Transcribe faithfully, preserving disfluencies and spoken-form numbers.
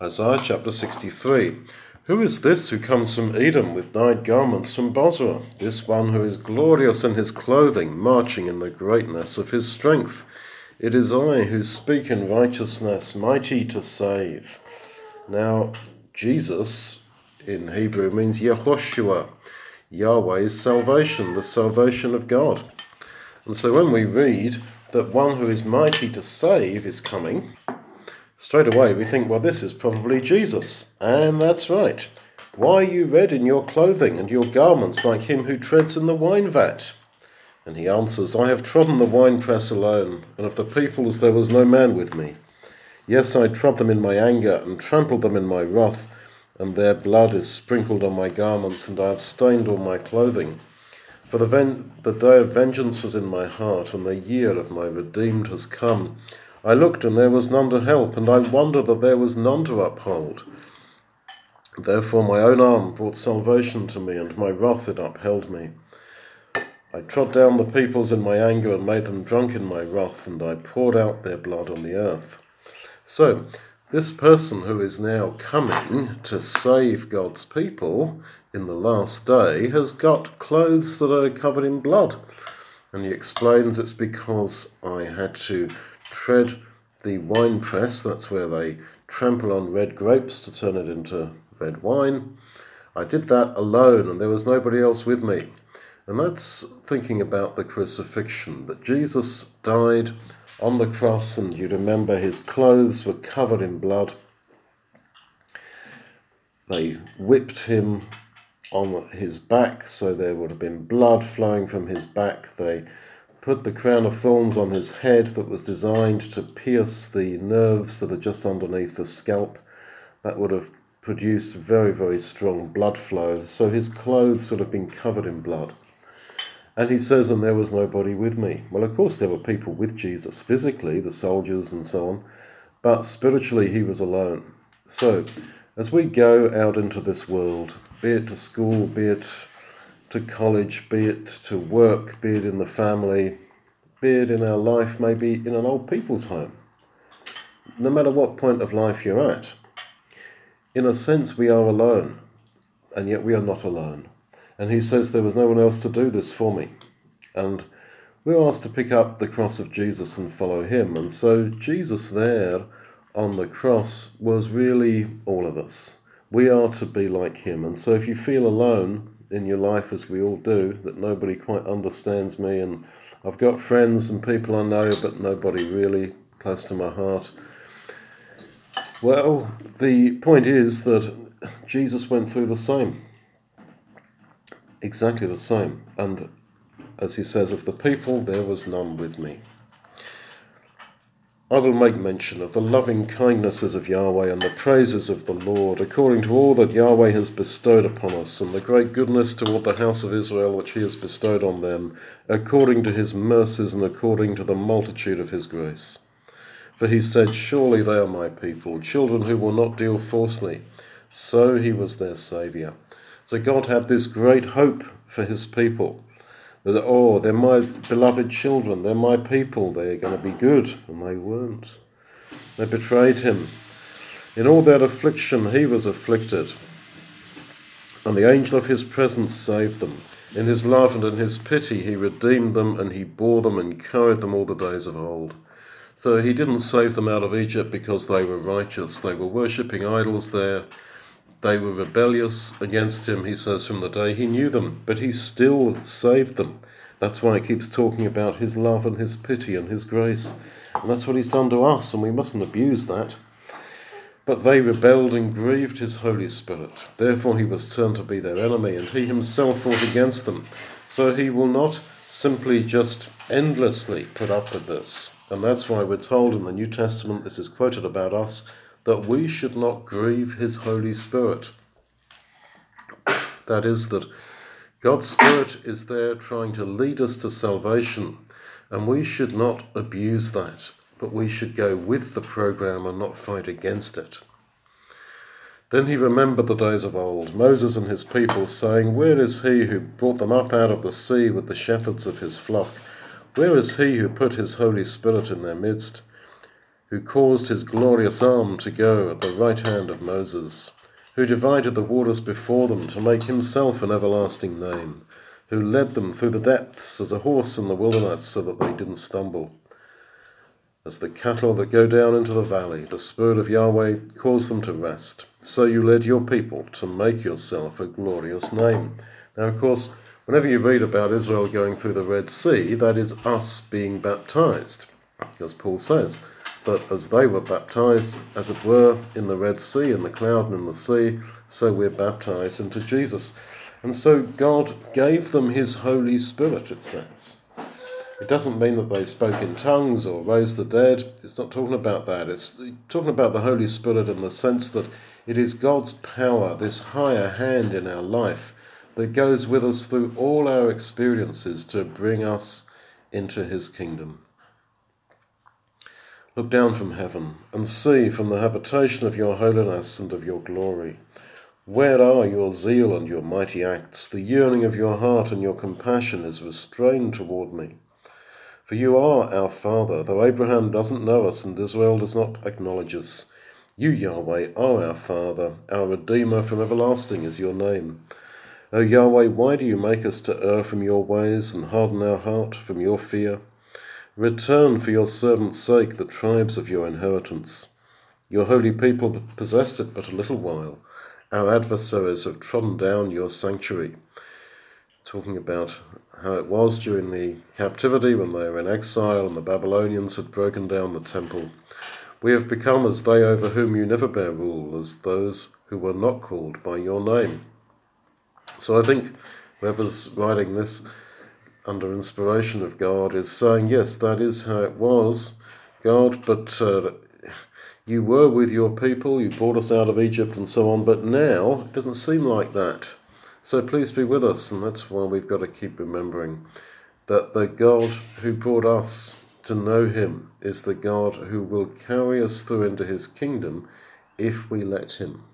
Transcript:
Isaiah chapter sixty-three. Who is this who comes from Edom with dyed garments from Bozrah? This one who is glorious in his clothing, marching in the greatness of his strength. It is I who speak in righteousness, mighty to save. Now, Jesus in Hebrew means Yehoshua, Yahweh's salvation, the salvation of God. And so when we read that one who is mighty to save is coming, straight away we think, well, this is probably Jesus. And that's right. Why are you red in your clothing and your garments like him who treads in the wine vat? And he answers, I have trodden the winepress alone, and of the peoples there was no man with me. Yes, I trod them in my anger and trampled them in my wrath, and their blood is sprinkled on my garments, and I have stained all my clothing. For the, ven- the day of vengeance was in my heart, and the year of my redeemed has come. I looked, and there was none to help, and I wondered that there was none to uphold. Therefore my own arm brought salvation to me, and my wrath it upheld me. I trod down the peoples in my anger, and made them drunk in my wrath, and I poured out their blood on the earth. So, this person who is now coming to save God's people in the last day has got clothes that are covered in blood. And he explains it's because I had to tread the winepress, that's where they trample on red grapes to turn it into red wine. I did that alone, and there was nobody else with me. And that's thinking about the crucifixion, that Jesus died on the cross, and you remember his clothes were covered in blood. They whipped him on his back, so there would have been blood flowing from his back. They put the crown of thorns on his head that was designed to pierce the nerves that are just underneath the scalp. That would have produced very, very strong blood flow, so his clothes would have been covered in blood. And he says, and there was nobody with me. Well, of course, there were people with Jesus physically, the soldiers and so on, but spiritually he was alone. So, as we go out into this world, be it to school, be it to college, be it to work, be it in the family, be it in our life, maybe in an old people's home, no matter what point of life you're at, in a sense we are alone, and yet we are not alone. And he says there was no one else to do this for me. And we're asked to pick up the cross of Jesus and follow him. And so Jesus there on the cross was really all of us. We are to be like him. And so if you feel alone in your life, as we all do, that nobody quite understands me, and I've got friends and people I know, but nobody really close to my heart. Well, the point is that Jesus went through the same. Exactly the same. And as he says, of the people there was none with me. I will make mention of the loving kindnesses of Yahweh and the praises of the Lord, according to all that Yahweh has bestowed upon us, and the great goodness toward the house of Israel which he has bestowed on them, according to his mercies and according to the multitude of his grace. For he said, surely they are my people, children who will not deal falsely. So he was their saviour. So God had this great hope for his people, that, oh, they're my beloved children, they're my people, they're going to be good, and they weren't. They betrayed him. In all their affliction he was afflicted, and the angel of his presence saved them. In his love and in his pity he redeemed them, and he bore them and carried them all the days of old. So he didn't save them out of Egypt because they were righteous. They were worshipping idols there. They were rebellious against him, he says, from the day he knew them, but he still saved them. That's why he keeps talking about his love and his pity and his grace. And that's what he's done to us, and we mustn't abuse that. But they rebelled and grieved his Holy Spirit. Therefore he was turned to be their enemy, and he himself fought against them. So he will not simply just endlessly put up with this. And that's why we're told in the New Testament, this is quoted about us, that we should not grieve his Holy Spirit. That is, that God's Spirit is there trying to lead us to salvation, and we should not abuse that, but we should go with the program and not fight against it. Then he remembered the days of old, Moses and his people, saying, where is he who brought them up out of the sea with the shepherds of his flock? Where is he who put his Holy Spirit in their midst? who caused his glorious arm to go at the right hand of Moses, who divided the waters before them to make himself an everlasting name, who led them through the depths as a horse in the wilderness so that they didn't stumble. As the cattle that go down into the valley, the Spirit of Yahweh caused them to rest. So you led your people to make yourself a glorious name. Now, of course, whenever you read about Israel going through the Red Sea, that is us being baptized. Because Paul says that as they were baptized, as it were, in the Red Sea, in the cloud and in the sea, so we're baptized into Jesus. And so God gave them his Holy Spirit, it says. It doesn't mean that they spoke in tongues or raised the dead. It's not talking about that. It's talking about the Holy Spirit in the sense that it is God's power, this higher hand in our life, that goes with us through all our experiences to bring us into his kingdom. Look down from heaven and see from the habitation of your holiness and of your glory. Where are your zeal and your mighty acts? The yearning of your heart and your compassion is restrained toward me. For you are our Father, though Abraham doesn't know us and Israel does not acknowledge us. You, Yahweh, are our Father, our Redeemer from everlasting is your name. O Yahweh, why do you make us to err from your ways and harden our heart from your fear? Return for your servant's sake the tribes of your inheritance. Your holy people possessed it but a little while. Our adversaries have trodden down your sanctuary. Talking about how it was during the captivity when they were in exile and the Babylonians had broken down the temple. We have become as they over whom you never bear rule, as those who were not called by your name. So I think whoever's writing this under inspiration of God is saying, yes, that is how it was, God, but uh, you were with your people, you brought us out of Egypt and so on, but now it doesn't seem like that. So please be with us, and that's why we've got to keep remembering that the God who brought us to know him is the God who will carry us through into his kingdom if we let him.